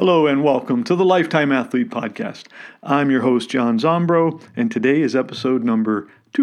Hello and welcome to the Lifetime Athlete Podcast. I'm your host, John Zombro, and today is episode number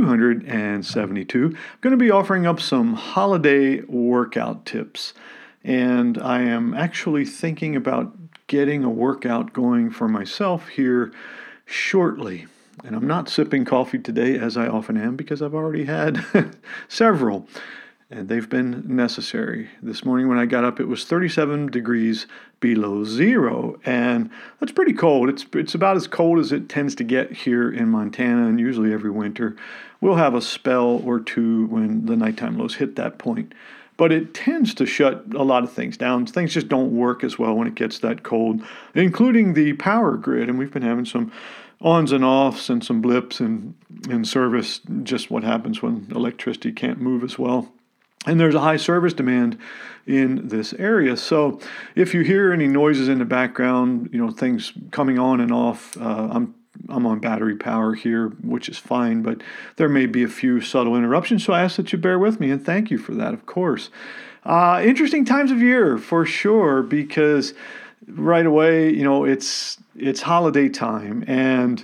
272. I'm going to be offering up some holiday workout tips, and I am actually thinking about getting a workout going for myself here shortly. And I'm not sipping coffee today, as I often am, because I've already had several. And they've been necessary. This morning when I got up, it was 37 degrees below zero, and that's pretty cold. It's about as cold as it tends to get here in Montana, and usually every winter. We'll have a spell or two when the nighttime lows hit that point. But it tends to shut a lot of things down. Things just don't work as well when it gets that cold, including the power grid, and we've been having some ons and offs and some blips in service, just what happens when electricity can't move as well. And there's a high service demand in this area. So if you hear any noises in the background, things coming on and off, I'm on battery power here, which is fine, but there may be a few subtle interruptions. So I ask that you bear with me, and thank you for that, of course. Interesting times of year for sure, because right away, it's holiday time, and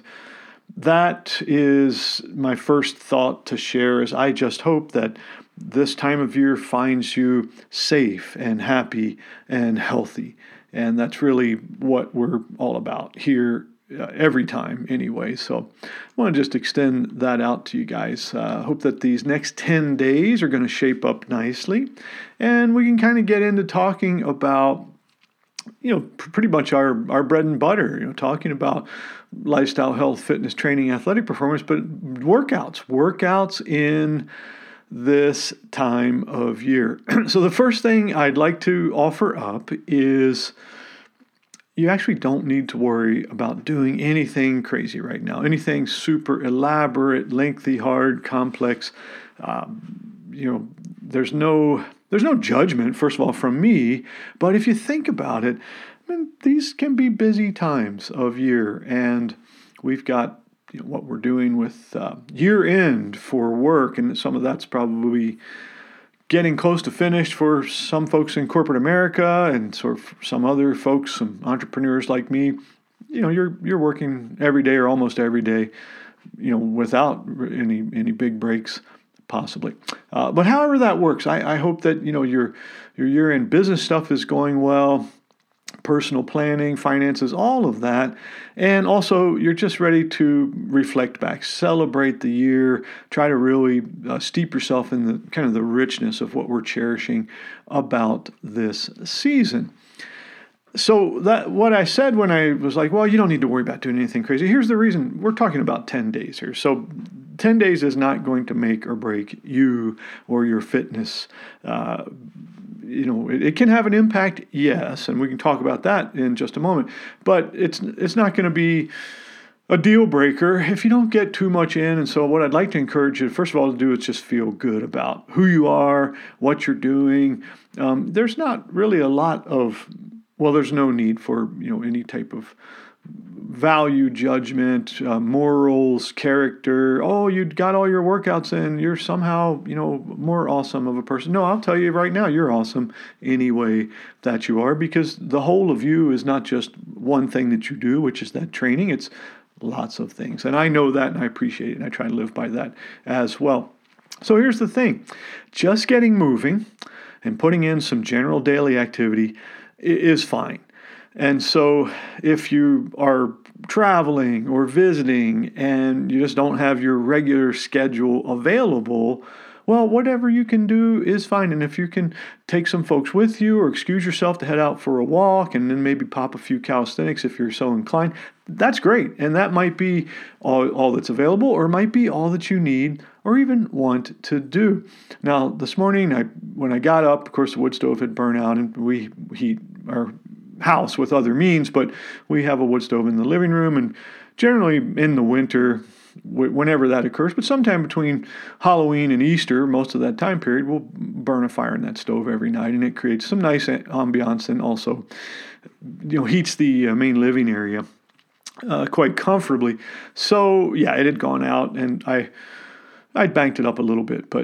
that is my first thought to share. Is I just hope that this time of year finds you safe and happy and healthy. And that's really what we're all about here every time anyway. So I want to just extend that out to you guys. Hope that these next 10 days are going to shape up nicely. And we can kind of get into talking about pretty much our bread and butter, talking about lifestyle, health, fitness, training, athletic performance, but workouts in this time of year. So the first thing I'd like to offer up is you actually don't need to worry about doing anything crazy right now, anything super elaborate, lengthy, hard, complex. There's no judgment, first of all, from me, but if you think about it, these can be busy times of year, and we've got what we're doing with year end for work, and some of that's probably getting close to finished for some folks in corporate America, and sort of some other folks, some entrepreneurs like me. You're working every day or almost every day, without any big breaks, possibly. But however that works, I hope that your year end business stuff is going well. Personal planning, finances, all of that. And also, you're just ready to reflect back, celebrate the year, try to really steep yourself in the kind of the richness of what we're cherishing about this season. So that what I said when I was like, well, you don't need to worry about doing anything crazy. Here's the reason. We're talking about 10 days here. So 10 days is not going to make or break you or your fitness. It can have an impact, yes, and we can talk about that in just a moment. But it's not going to be a deal breaker if you don't get too much in. And so what I'd like to encourage you, first of all, to do is just feel good about who you are, what you're doing. There's not really a lot of, there's no need for any type of value judgment, morals, character. Oh, you got all your workouts in, you're somehow, more awesome of a person. No, I'll tell you right now, you're awesome any way that you are, because the whole of you is not just one thing that you do, which is that training. It's lots of things. And I know that, and I appreciate it, and I try to live by that as well. So here's the thing. Just getting moving and putting in some general daily activity is fine. And so if you are traveling or visiting and you just don't have your regular schedule available, well, whatever you can do is fine. And if you can take some folks with you or excuse yourself to head out for a walk and then maybe pop a few calisthenics if you're so inclined, that's great. And that might be all that's available, or it might be all that you need or even want to do. Now, this morning, when I got up, of course, the wood stove had burned out, and we heat our house with other means, but we have a wood stove in the living room, and generally in the winter, whenever that occurs, but sometime between Halloween and Easter, most of that time period, we'll burn a fire in that stove every night, and it creates some nice ambiance, and also heats the main living area quite comfortably. So yeah, it had gone out, and I'd banked it up a little bit, but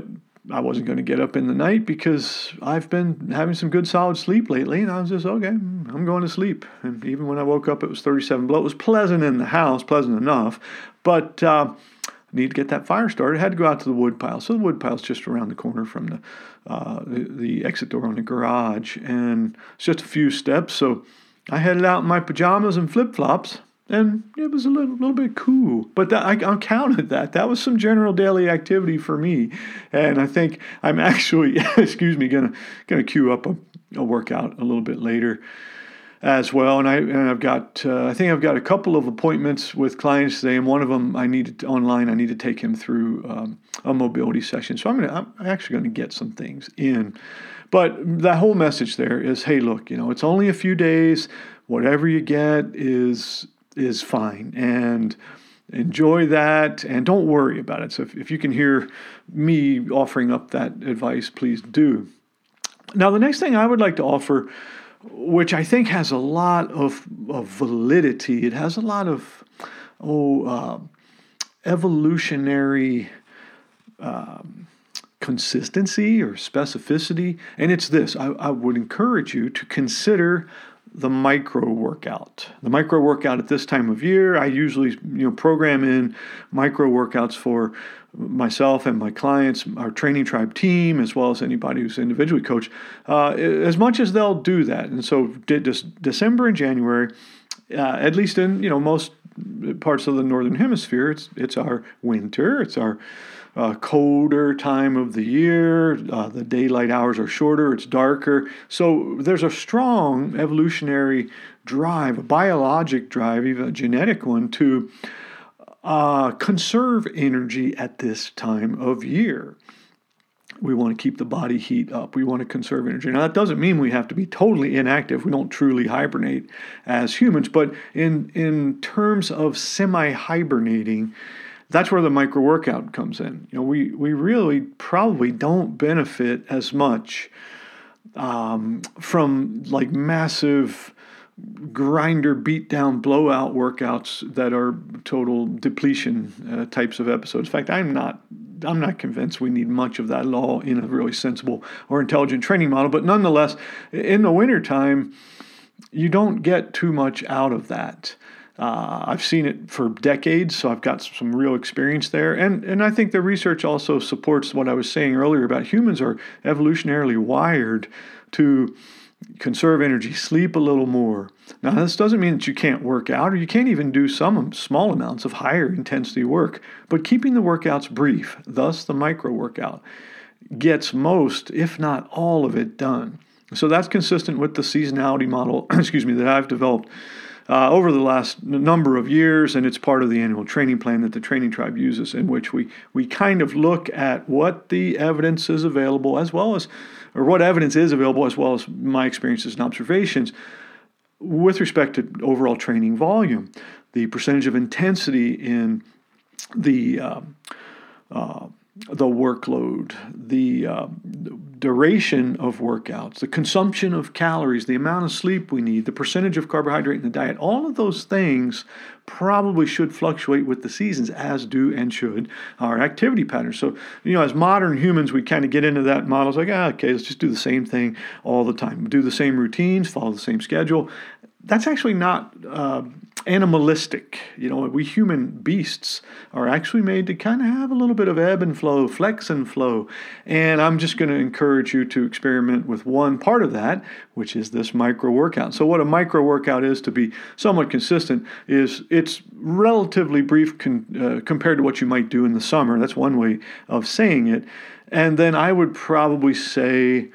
I wasn't going to get up in the night because I've been having some good solid sleep lately, and I was just, okay, I'm going to sleep. And even when I woke up, it was 37 below. It was pleasant in the house, pleasant enough, but I need to get that fire started. I had to go out to the wood pile. So the wood pile's just around the corner from the exit door on the garage, and it's just a few steps. So I headed out in my pajamas and flip-flops, and it was a little bit cool. But I counted that. That was some general daily activity for me. And I think I'm actually, gonna queue up a workout a little bit later as well. And I've got, I think I've got a couple of appointments with clients today, and one of them I need to take him through a mobility session. So I'm actually going to get some things in. But that whole message there is, hey, look, it's only a few days. Whatever you get is fine, and enjoy that, and don't worry about it. So if you can hear me offering up that advice, please do. Now, the next thing I would like to offer, which I think has a lot of validity, it has a lot of evolutionary consistency or specificity, and it's this. I would encourage you to consider the micro workout. The micro workout at this time of year, I usually program in micro workouts for myself and my clients, our Training Tribe team, as well as anybody who's individually coached, as much as they'll do that. And so December and January, at least in most parts of the Northern Hemisphere, it's our winter, it's our colder time of the year. The daylight hours are shorter, it's darker. So there's a strong evolutionary drive, a biologic drive, even a genetic one, to conserve energy at this time of year. We want to keep the body heat up. We want to conserve energy. Now, that doesn't mean we have to be totally inactive. We don't truly hibernate as humans. But in terms of semi-hibernating, that's where the micro workout comes in. We really probably don't benefit as much from like massive grinder beat-down blowout workouts that are total depletion types of episodes. In fact, I'm not convinced we need much of that at all in a really sensible or intelligent training model. But nonetheless, in the wintertime, you don't get too much out of that. I've seen it for decades, so I've got some real experience there. And I think the research also supports what I was saying earlier about humans are evolutionarily wired to conserve energy, sleep a little more. Now, this doesn't mean that you can't work out, or you can't even do some small amounts of higher intensity work, but keeping the workouts brief, thus the micro workout, gets most, if not all of it done. So that's consistent with the seasonality model, that I've developed over the last number of years, and it's part of the annual training plan that the Training Tribe uses, in which we kind of look at what the evidence is available, as well as my experiences and observations with respect to overall training volume, the percentage of intensity in the workload, the duration of workouts, the consumption of calories, the amount of sleep we need, the percentage of carbohydrate in the diet. All of those things probably should fluctuate with the seasons, as do and should our activity patterns. So, as modern humans, we kind of get into that model. It's like, okay, let's just do the same thing all the time. Do the same routines, follow the same schedule. That's actually not animalistic. We human beasts are actually made to kind of have a little bit of ebb and flow, flex and flow. And I'm just going to encourage you to experiment with one part of that, which is this micro workout. So what a micro workout is, to be somewhat consistent, is it's relatively brief compared to what you might do in the summer. That's one way of saying it. And then I would probably say,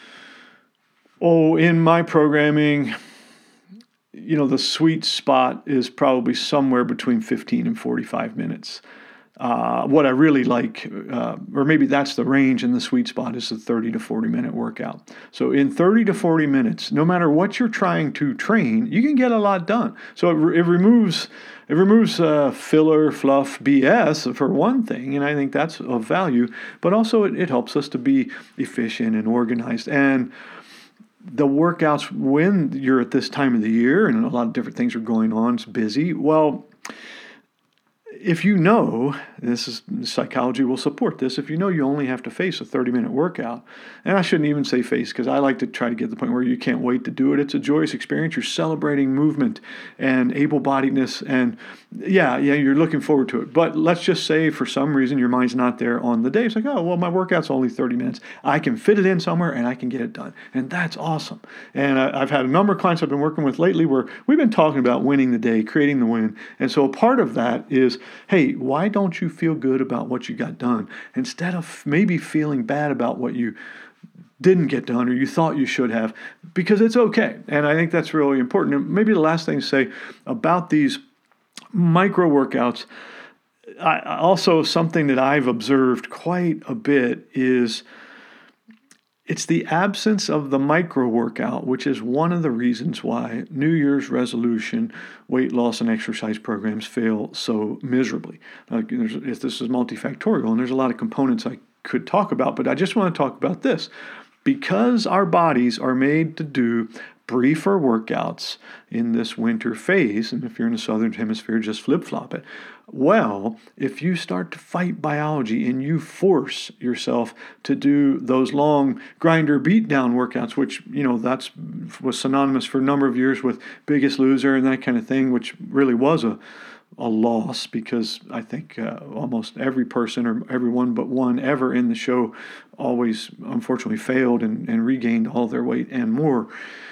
in my programming, the sweet spot is probably somewhere between 15 and 45 minutes. What I really like, or maybe that's the range, and the sweet spot is the 30 to 40 minute workout. So in 30 to 40 minutes, no matter what you're trying to train, you can get a lot done. So it removes filler, fluff, BS for one thing, and I think that's of value. But also it helps us to be efficient and organized. And the workouts, when you're at this time of the year and a lot of different things are going on, it's busy, well, if you know, psychology will support this, if you know you only have to face a 30-minute workout, and I shouldn't even say face because I like to try to get to the point where you can't wait to do it. It's a joyous experience. You're celebrating movement and able-bodiedness, and you're looking forward to it. But let's just say for some reason your mind's not there on the day. It's like, oh, well, my workout's only 30 minutes. I can fit it in somewhere and I can get it done. And that's awesome. And I've had a number of clients I've been working with lately where we've been talking about winning the day, creating the win. And so a part of that is, hey, why don't you feel good about what you got done instead of maybe feeling bad about what you didn't get done or you thought you should have, because it's okay. And I think that's really important. And maybe the last thing to say about these micro workouts, also something that I've observed quite a bit is it's the absence of the micro workout, which is one of the reasons why New Year's resolution, weight loss, and exercise programs fail so miserably. If this is multifactorial, and there's a lot of components I could talk about, but I just want to talk about this. Because our bodies are made to do briefer workouts in this winter phase, and if you're in the southern hemisphere, just flip-flop it. Well, if you start to fight biology and you force yourself to do those long grinder beatdown workouts, which, that's was synonymous for a number of years with Biggest Loser and that kind of thing, which really was a loss because I think almost every person or everyone but one ever in the show always unfortunately failed and regained all their weight and more.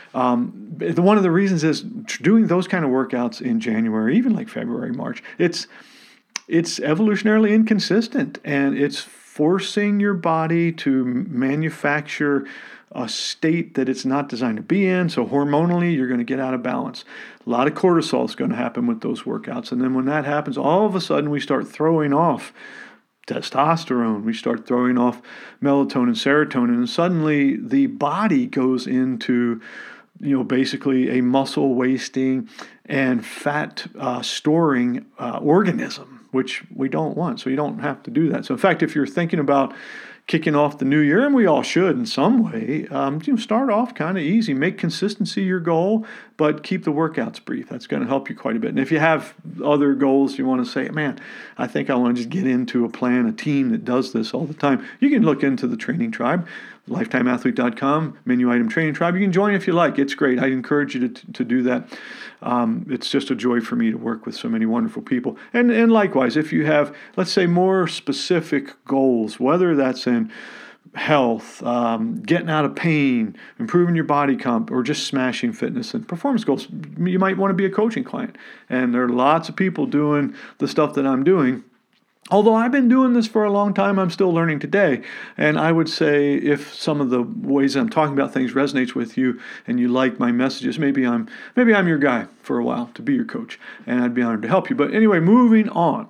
One of the reasons is doing those kind of workouts in January, even like February, March, it's evolutionarily inconsistent, and it's forcing your body to manufacture a state that it's not designed to be in. So hormonally, you're going to get out of balance. A lot of cortisol is going to happen with those workouts. And then when that happens, all of a sudden we start throwing off testosterone, we start throwing off melatonin, serotonin, and suddenly the body goes into basically a muscle wasting and fat storing organism, which we don't want. So you don't have to do that. So in fact, if you're thinking about kicking off the new year, and we all should in some way, start off kind of easy. Make consistency your goal, but keep the workouts brief. That's going to help you quite a bit. And if you have other goals you want to say, man, I think I want to just get into a team that does this all the time, you can look into the Training Tribe, lifetimeathlete.com, menu item Training Tribe. You can join if you like. It's great. I'd encourage you to do that. It's just a joy for me to work with so many wonderful people. And likewise, if you have, let's say, more specific goals, whether that's in health, getting out of pain, improving your body comp, or just smashing fitness and performance goals, you might want to be a coaching client. And there are lots of people doing the stuff that I'm doing. Although I've been doing this for a long time, I'm still learning today. And I would say if some of the ways I'm talking about things resonates with you and you like my messages, maybe I'm your guy for a while to be your coach, and I'd be honored to help you. But anyway, moving on.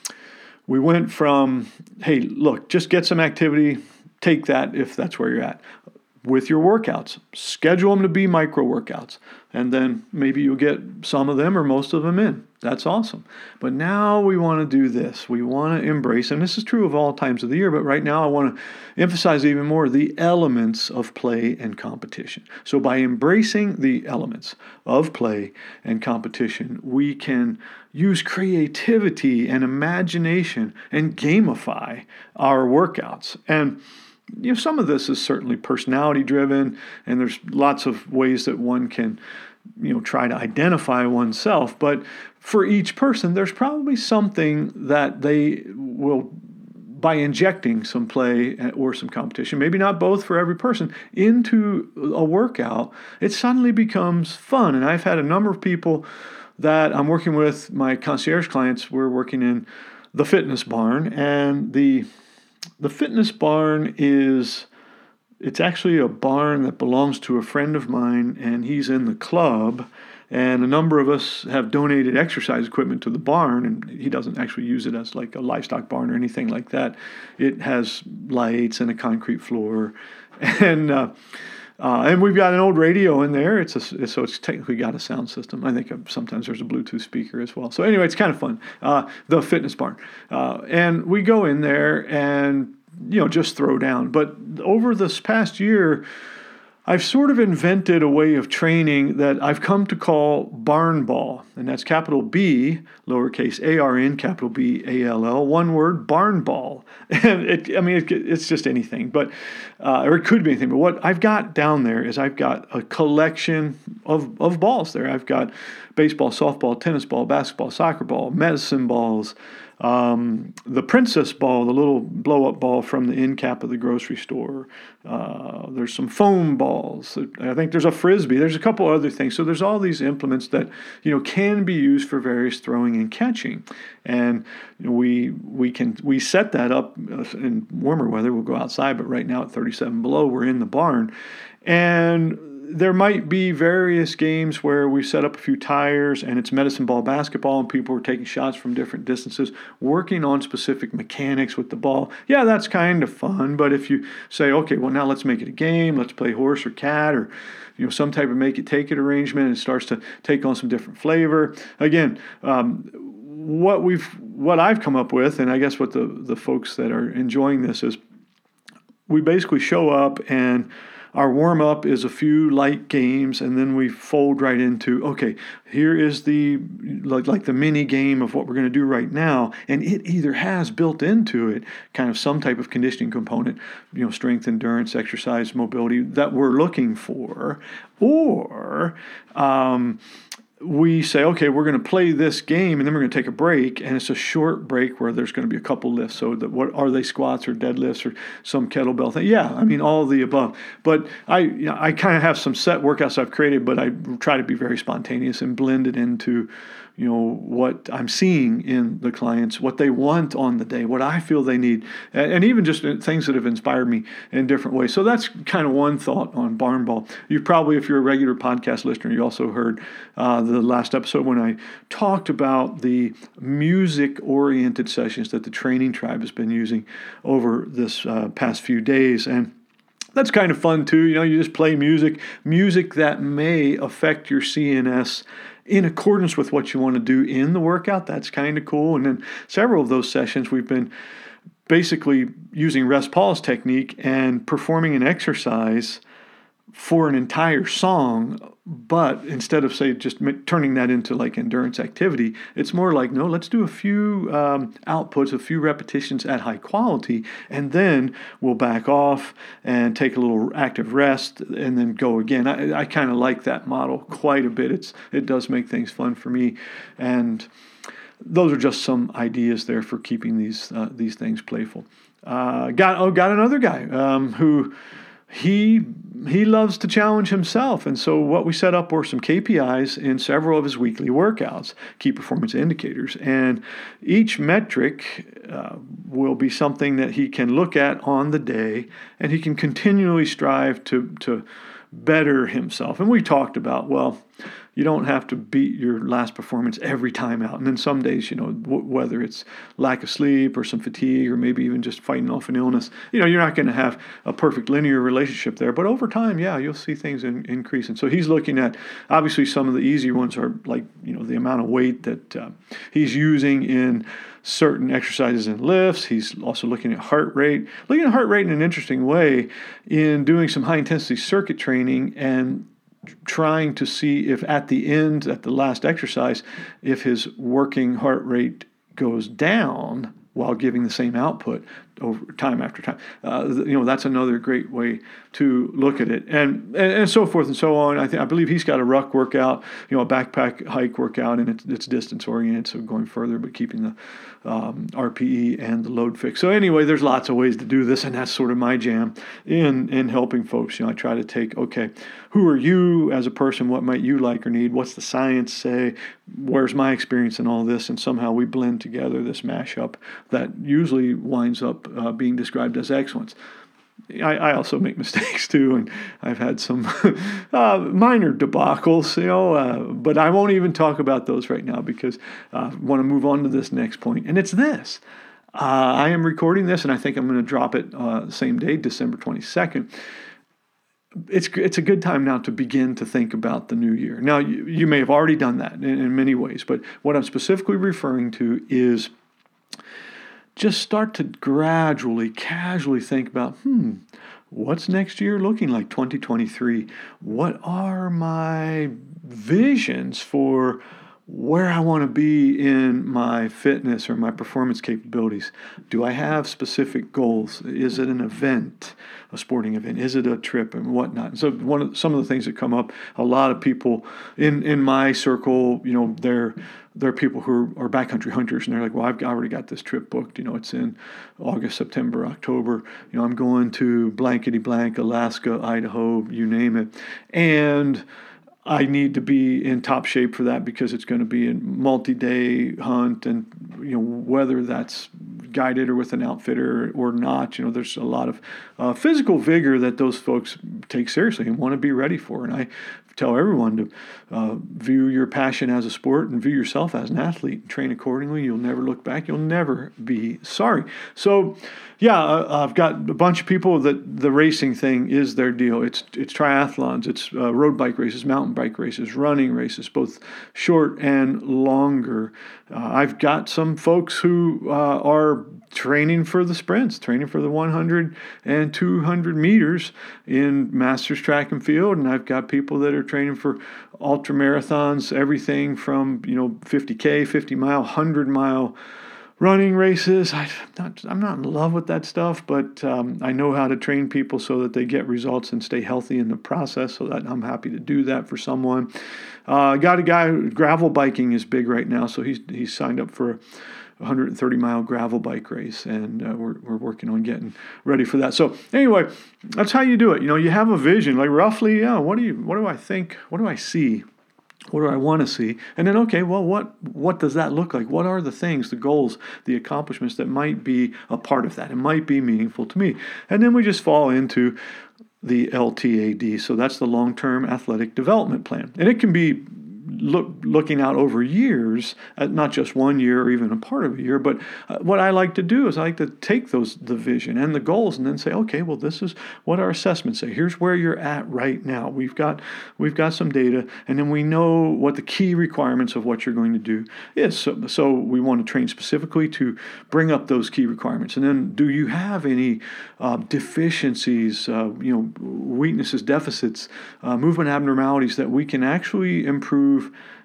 We went from, hey, look, just get some activity, take that if that's where you're at. With your workouts, schedule them to be micro workouts, and then maybe you'll get some of them or most of them in. That's awesome. But now we want to do this. We want to embrace, and this is true of all times of the year, but right now I want to emphasize even more the elements of play and competition. So by embracing the elements of play and competition, we can use creativity and imagination and gamify our workouts. And some of this is certainly personality driven, and there's lots of ways that one can, try to identify oneself. But for each person, there's probably something that they will, by injecting some play or some competition, maybe not both for every person, into a workout, it suddenly becomes fun. And I've had a number of people that I'm working with, my concierge clients, we're working in the Fitness Barn, and the Fitness Barn it's actually a barn that belongs to a friend of mine, and he's in the club, and a number of us have donated exercise equipment to the barn, and he doesn't actually use it as like a livestock barn or anything like that. It has lights and a concrete floor, and we've got an old radio in there. So it's technically got a sound system. I think sometimes there's a Bluetooth speaker as well. So anyway, it's kind of fun. The Fitness Barn, and we go in there and just throw down. But over this past year, I've sort of invented a way of training that I've come to call barn ball, and that's capital B, lowercase ARN, capital BALL, one word, barn ball. And it's just anything, but or it could be anything. But what I've got down there is I've got a collection of balls there. I've got baseball, softball, tennis ball, basketball, soccer ball, medicine balls. The princess ball, the little blow-up ball from the end cap of the grocery store. There's some foam balls. I think there's a frisbee. There's a couple other things. So there's all these implements that can be used for various throwing and catching. And we set that up in warmer weather. We'll go outside, but right now at 37 below, we're in the barn, and there might be various games where we set up a few tires and it's medicine ball basketball and people are taking shots from different distances, working on specific mechanics with the ball. Yeah, that's kind of fun. But if you say, okay, well, now let's make it a game, let's play horse or cat or some type of make it take it arrangement, and it starts to take on some different flavor. Again, what I've come up with, and I guess what the folks that are enjoying this is, we basically show up and our warm-up is a few light games, and then we fold right into, okay, here is the like the mini game of what we're going to do right now, and it either has built into it kind of some type of conditioning component, strength, endurance, exercise, mobility that we're looking for, or we say, okay, we're going to play this game, and then we're going to take a break, and it's a short break where there's going to be a couple lifts. So what are they, squats or deadlifts or some kettlebell thing? Yeah, all of the above. But I kind of have some set workouts I've created, but I try to be very spontaneous and blend it into what I'm seeing in the clients, what they want on the day, what I feel they need, and even just things that have inspired me in different ways. So that's kind of one thought on barn ball. You probably, if you're a regular podcast listener, you also heard the last episode when I talked about the music-oriented sessions that the Training Tribe has been using over this past few days. And that's kind of fun too. You just play music that may affect your CNS in accordance with what you want to do in the workout. That's kind of cool. And then several of those sessions we've been basically using Les Paul's technique and performing an exercise for an entire song, but instead of, say, just turning that into like endurance activity, it's more like, no, let's do a few outputs, a few repetitions at high quality, and then we'll back off and take a little active rest and then go again. I kind of like that model quite a bit. It does make things fun for me, and those are just some ideas there for keeping these things playful. Got another guy who he loves to challenge himself, and so what we set up were some KPIs in several of his weekly workouts, key performance indicators, and each metric will be something that he can look at on the day, and he can continually strive to better himself. And we talked about, well, you don't have to beat your last performance every time out. And then some days, whether it's lack of sleep or some fatigue or maybe even just fighting off an illness, you're not going to have a perfect linear relationship there. But over time, yeah, you'll see things increase. And so he's looking at, obviously, some of the easy ones are like, the amount of weight that he's using in certain exercises and lifts. He's also looking at heart rate. Looking at heart rate in an interesting way in doing some high-intensity circuit training and trying to see if at the end, at the last exercise, if his working heart rate goes down while giving the same output over time after time. That's another great way to look at it, and so forth and so on. I believe he's got a ruck workout, a backpack hike workout, and it's distance oriented, so going further, but keeping the RPE and the load fixed. So anyway, there's lots of ways to do this, and that's sort of my jam in helping folks. I try to take, okay, who are you as a person? What might you like or need? What's the science say? Where's my experience in all this? And somehow we blend together this mashup that usually winds up being described as excellence. I also make mistakes too, and I've had some minor debacles, but I won't even talk about those right now because I want to move on to this next point, and it's this. I am recording this, and I think I'm going to drop it the same day, December 22nd. It's a good time now to begin to think about the new year. Now, you may have already done that in many ways, but what I'm specifically referring to is just start to gradually, casually think about, what's next year looking like, 2023? What are my visions for where I want to be in my fitness or my performance capabilities? Do I have specific goals? Is it an event, a sporting event? Is it a trip and whatnot? So some of the things that come up, a lot of people in my circle, they're people who are backcountry hunters, and they're like, well, I've already got this trip booked. It's in August, September, October. I'm going to blankety blank, Alaska, Idaho, you name it. And I need to be in top shape for that because it's going to be a multi-day hunt, and whether that's guided or with an outfitter or not, there's a lot of physical vigor that those folks take seriously and want to be ready for. And I tell everyone to view your passion as a sport and view yourself as an athlete and train accordingly. You'll never look back. You'll never be sorry. So, I've got a bunch of people that the racing thing is their deal. It's triathlons, it's road bike races, mountain bike races, running races, both short and longer. I've got some folks who are training for the sprints, training for the 100 and 200 meters in Masters Track and Field, and I've got people that are training for ultra marathons, everything from 50K, 50-mile, 100-mile running races. I'm not in love with that stuff, but I know how to train people so that they get results and stay healthy in the process, so that I'm happy to do that for someone. Got a guy, gravel biking is big right now, so he's signed up for a 130-mile gravel bike race, and we're working on getting ready for that. So anyway, that's how you do it. You have a vision, like roughly, what do I think? What do I see? What do I want to see? And then, okay, well, what does that look like? What are the things, the goals, the accomplishments that might be a part of that? It might be meaningful to me. And then we just fall into the LTAD. So that's the long-term athletic development plan. And it can be looking out over years, not just 1 year or even a part of a year. But what I like to do is I like to take the vision and the goals and then say, okay, well, this is what our assessments say. Here's where you're at right now. We've got some data, and then we know what the key requirements of what you're going to do is. So we want to train specifically to bring up those key requirements. And then, do you have any deficiencies, weaknesses, deficits, movement abnormalities that we can actually improve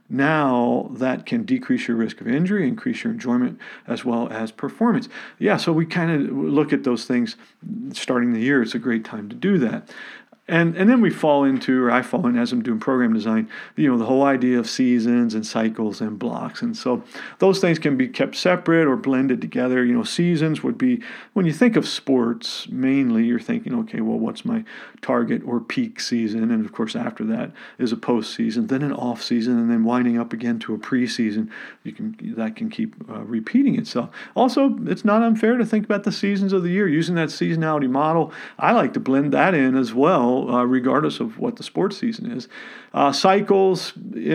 now that can decrease your risk of injury, increase your enjoyment, as well as performance? So we kind of look at those things starting the year. It's a great time to do that. And then I fall in as I'm doing program design, the whole idea of seasons and cycles and blocks. And so those things can be kept separate or blended together. Seasons would be, when you think of sports, mainly you're thinking, okay, well, what's my target or peak season? And of course, after that is a postseason, then an off season, and then winding up again to a preseason. That can keep repeating itself. Also, it's not unfair to think about the seasons of the year. Using that seasonality model, I like to blend that in as well. Regardless of what the sports season is. Cycles,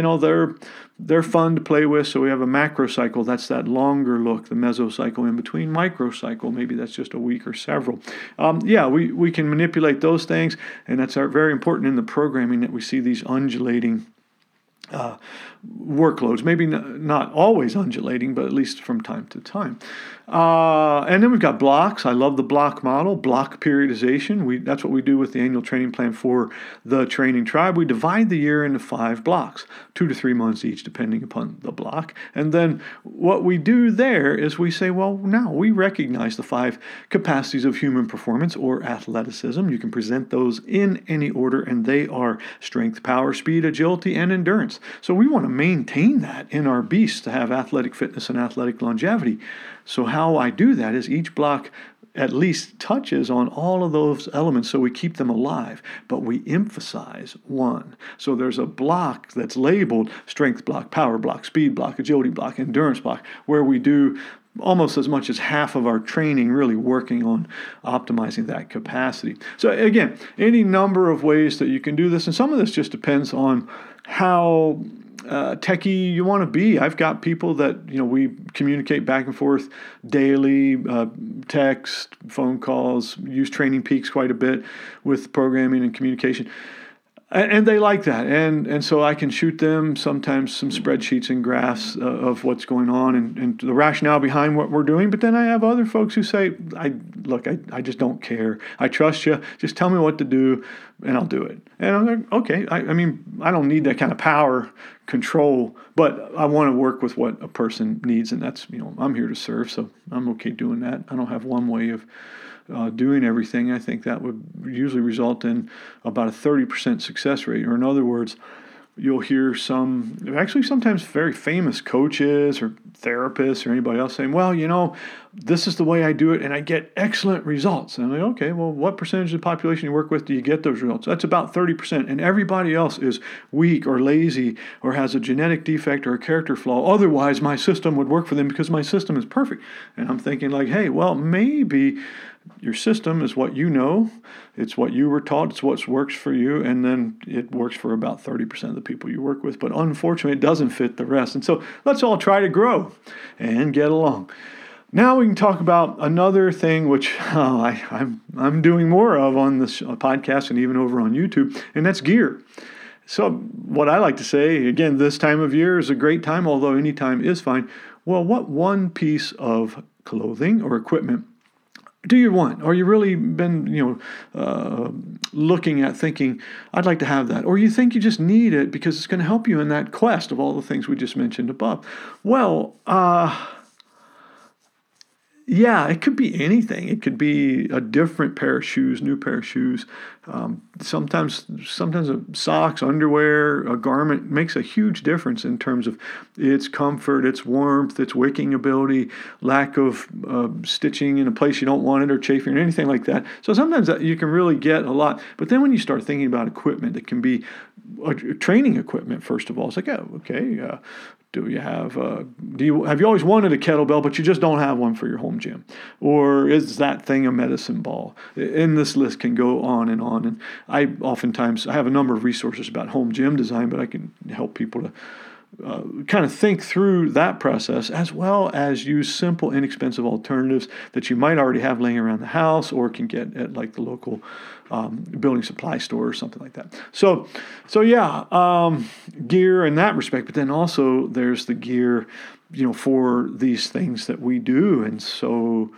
they're fun to play with. So we have a macro cycle, that's that longer look, the mesocycle in between. Microcycle, maybe that's just a week or several. We can manipulate those things, and that's very important in the programming that we see these undulating workloads, maybe not always undulating, but at least from time to time. And then we've got blocks. I love the block model, block periodization. That's what we do with the annual training plan for the training tribe. We divide the year into 5 blocks, 2 to 3 months each, depending upon the block. And then what we do there is we say, well, now we recognize the 5 capacities of human performance or athleticism. You can present those in any order, and they are strength, power, speed, agility, and endurance. So we want to maintain that in our beasts to have athletic fitness and athletic longevity. So how I do that is each block at least touches on all of those elements, so we keep them alive, but we emphasize one. So there's a block that's labeled strength block, power block, speed block, agility block, endurance block, where we do almost as much as half of our training really working on optimizing that capacity. So again, any number of ways that you can do this, and some of this just depends on how techie you want to be. I've got people that we communicate back and forth daily, text, phone calls, use Training Peaks quite a bit with programming and communication. And they like that, and so I can shoot them sometimes some spreadsheets and graphs of what's going on and the rationale behind what we're doing. But then I have other folks who say, I just don't care. I trust you. Just tell me what to do, and I'll do it." And I'm like, okay. I mean, I don't need that kind of power control, but I want to work with what a person needs, and that's, I'm here to serve, so I'm okay doing that. I don't have one way of doing everything. I think that would usually result in about a 30% success rate. Or in other words, you'll hear sometimes very famous coaches or therapists or anybody else saying, "Well, this is the way I do it and I get excellent results." And I'm like, okay, well, what percentage of the population you work with do you get those results? That's about 30%. And everybody else is weak or lazy or has a genetic defect or a character flaw. Otherwise, my system would work for them because my system is perfect. And I'm thinking like, hey, well, maybe your system is what you know, it's what you were taught, it's what works for you, and then it works for about 30% of the people you work with. But unfortunately, it doesn't fit the rest. And so let's all try to grow and get along. Now we can talk about another thing which I'm doing more of on this podcast and even over on YouTube, and that's gear. So what I like to say, again, this time of year is a great time, although any time is fine. Well, what one piece of clothing or equipment do you want? Or you really been, looking at thinking, I'd like to have that. Or you think you just need it because it's going to help you in that quest of all the things we just mentioned above. Well, yeah, it could be anything. It could be a different pair of shoes, new pair of shoes. Sometimes socks, underwear, a garment makes a huge difference in terms of its comfort, its warmth, its wicking ability, lack of stitching in a place you don't want it or chafing or anything like that. So sometimes you can really get a lot. But then when you start thinking about equipment that can be training equipment, first of all, it's like, oh, okay, have you always wanted a kettlebell, but you just don't have one for your home gym? Or is that thing a medicine ball? And this list can go on and on. And I have a number of resources about home gym design, but I can help people to kind of think through that process, as well as use simple, inexpensive alternatives that you might already have laying around the house or can get at like the local building supply store or something like that. So yeah, gear in that respect, but then also there's the gear, for these things that we do. And so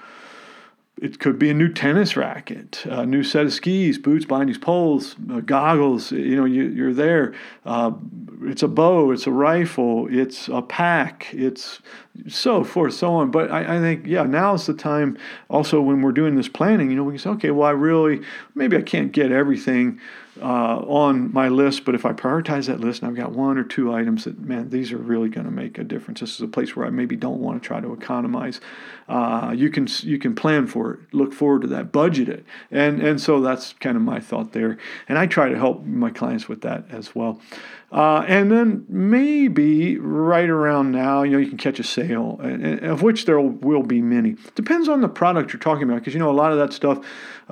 it could be a new tennis racket, a new set of skis, boots, bindings, poles, goggles. You're there. It's a bow, it's a rifle, it's a pack, it's so forth, so on. But I think, now's the time also when we're doing this planning, we can say, okay, well, maybe I can't get everything on my list, but if I prioritize that list and I've got one or two items that, man, these are really going to make a difference. This is a place where I maybe don't want to try to economize. You can plan for it, look forward to that, budget it. And so that's kind of my thought there. And I try to help my clients with that as well. And then maybe right around now, you can catch a sale, of which there will be many. Depends on the product you're talking about, because, a lot of that stuff,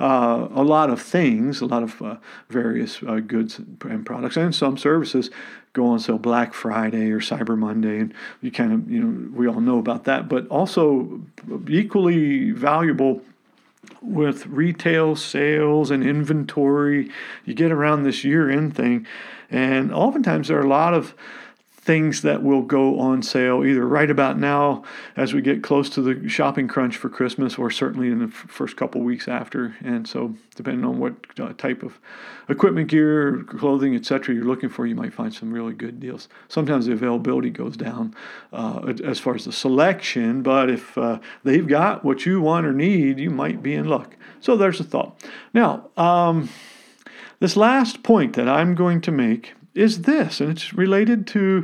a lot of things, a lot of various goods and products and some services go on sale Black Friday or Cyber Monday, and you kind of, we all know about that, but also equally valuable with retail sales and inventory. You get around this year-end thing, and oftentimes there are a lot of things that will go on sale either right about now as we get close to the shopping crunch for Christmas, or certainly in the first couple weeks after. And so depending on what type of equipment, gear, clothing, etc. you're looking for, you might find some really good deals. Sometimes the availability goes down as far as the selection, but if they've got what you want or need, you might be in luck. So there's a thought. Now, this last point that I'm going to make is this, and it's related to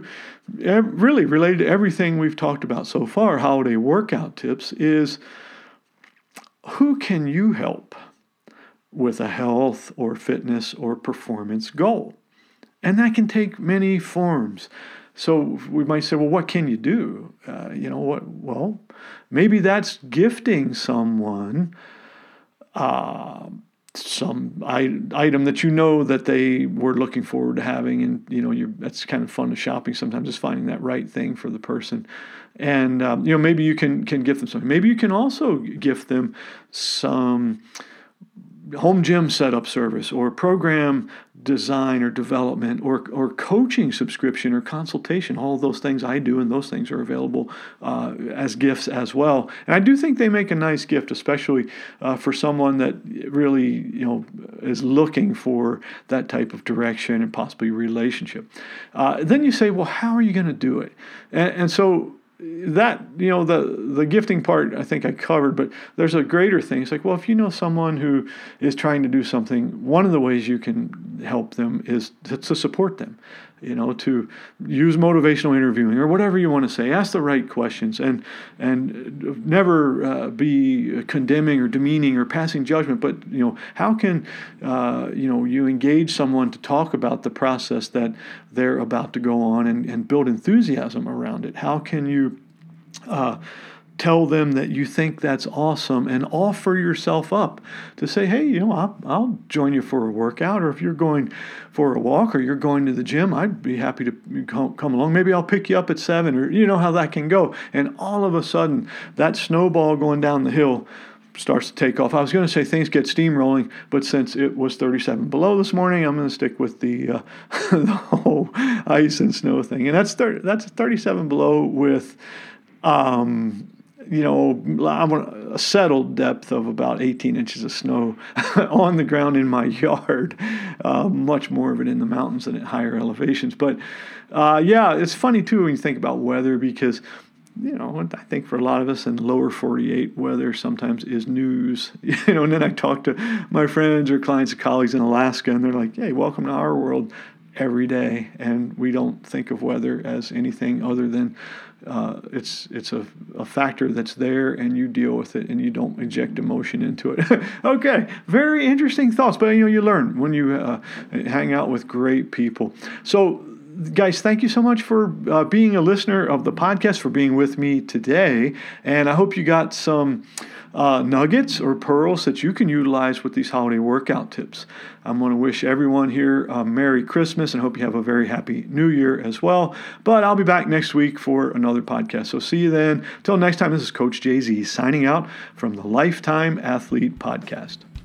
everything we've talked about so far, holiday workout tips, is who can you help with a health or fitness or performance goal? And that can take many forms. So we might say, well, what can you do? Well, maybe that's gifting someone some item that that they were looking forward to having, and that's kind of fun to shopping sometimes, is finding that right thing for the person. And maybe you can gift them something. Maybe you can also gift them some home gym setup service or program design or development or coaching subscription or consultation. All of those things I do, and those things are available as gifts as well. And I do think they make a nice gift, especially for someone that really is looking for that type of direction and possibly relationship. Then you say, well, how are you going to do it? And so that, the gifting part, I think I covered, but there's a greater thing. It's like, well, if you know someone who is trying to do something, one of the ways you can help them is to support them, to use motivational interviewing or whatever you want to say. Ask the right questions and never be condemning or demeaning or passing judgment. But, how can, you engage someone to talk about the process that they're about to go on and build enthusiasm around it? How can you tell them that you think that's awesome and offer yourself up to say, hey, I'll join you for a workout, or if you're going for a walk or you're going to the gym, I'd be happy to come along. Maybe I'll pick you up at 7, or you know how that can go. And all of a sudden, that snowball going down the hill starts to take off. I was going to say things get steamrolling, but since it was 37 below this morning, I'm going to stick with the the whole ice and snow thing. And that's 37 below with a settled depth of about 18 inches of snow on the ground in my yard, much more of it in the mountains than at higher elevations. But it's funny too when you think about weather, because I think for a lot of us in lower 48, weather sometimes is news. And then I talk to my friends or clients or colleagues in Alaska, and they're like, hey, welcome to our world every day. And we don't think of weather as anything other than it's a factor that's there, and you deal with it, and you don't inject emotion into it. Okay, very interesting thoughts, but you learn when you hang out with great people. So, guys, thank you so much for being a listener of the podcast, for being with me today, and I hope you got some nuggets or pearls that you can utilize with these holiday workout tips. I'm going to wish everyone here a Merry Christmas and hope you have a very happy New Year as well. But I'll be back next week for another podcast. So see you then. Till next time, this is Coach Jay-Z signing out from the Lifetime Athlete Podcast.